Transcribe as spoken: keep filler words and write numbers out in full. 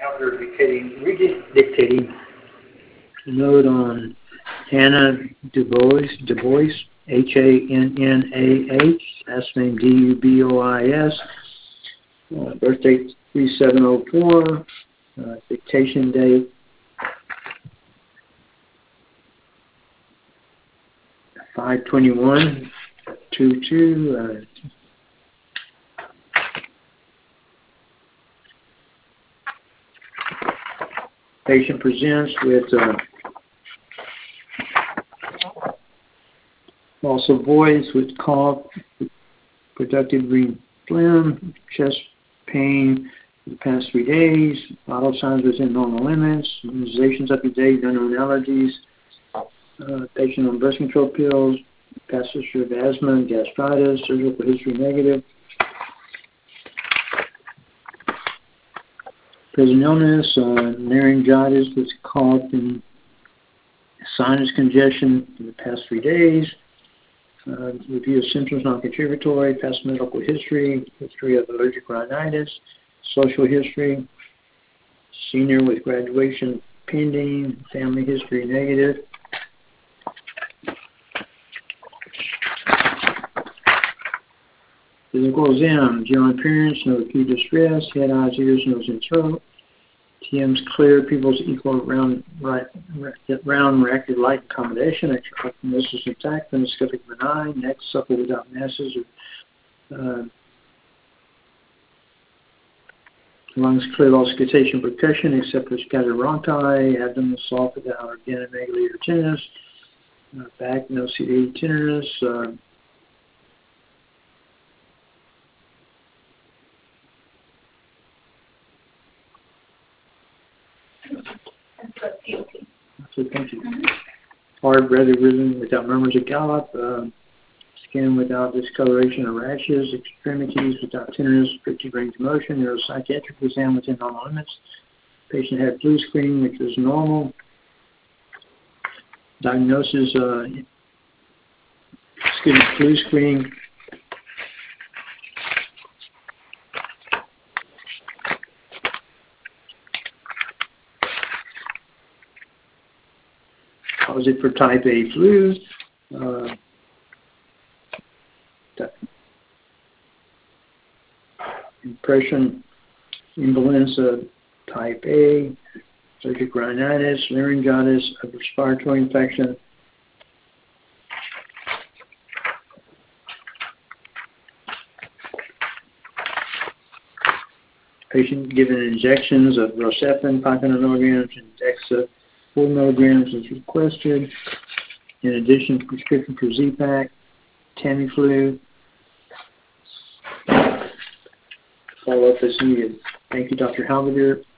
Doctor dictating, redictating a note on Hannah DuBois, DuBois, H A N N A H, last name D U B O I S, uh, birth date three seven oh four, uh, dictation date five twenty-one twenty-two. Uh, patient presents with uh, loss of voice, with cough, productive green phlegm, chest pain for the past three days, vital signs within normal limits, immunizations up to date, unknown allergies, uh, patient on breast control pills, past history of asthma, gastritis, surgical history negative, present illness, uh, laryngitis with cough and sinus congestion for the past three days, uh, review of symptoms non-contributory, past medical history, history of allergic rhinitis, social history, senior with graduation pending, family history negative. Physical exam, general appearance, no acute distress, head, eyes, ears, nose, and throat. T M's clear, pupils equal round, right, round reactive light accommodation, extraoculosis intact, endoscopic benign, neck supple without masses, or, uh, lungs clear, auscultation, percussion, except for scattered bronchi, abdomen soft without organomegaly or tenderness, uh, back, no C D tenderness, uh, So thank you. Mm-hmm. Heart, rather rhythm without murmurs or gallop, uh, skin without discoloration or rashes, extremities without tenderness, fifty range of motion, neuropsychiatric exam within normal limits. Patient had flu screening, which was normal. Diagnosis, uh, excuse me, flu screening. Was it for type A flu? Uh, impression, influenza type A, allergic rhinitis, laryngitis, upper respiratory infection. Patient given injections of Rocephin, five hundred milligrams, and Dexa, four milligrams as requested. In addition, prescription for Z-Pak, Tamiflu. Follow-up is needed. Thank you, Doctor Halberger.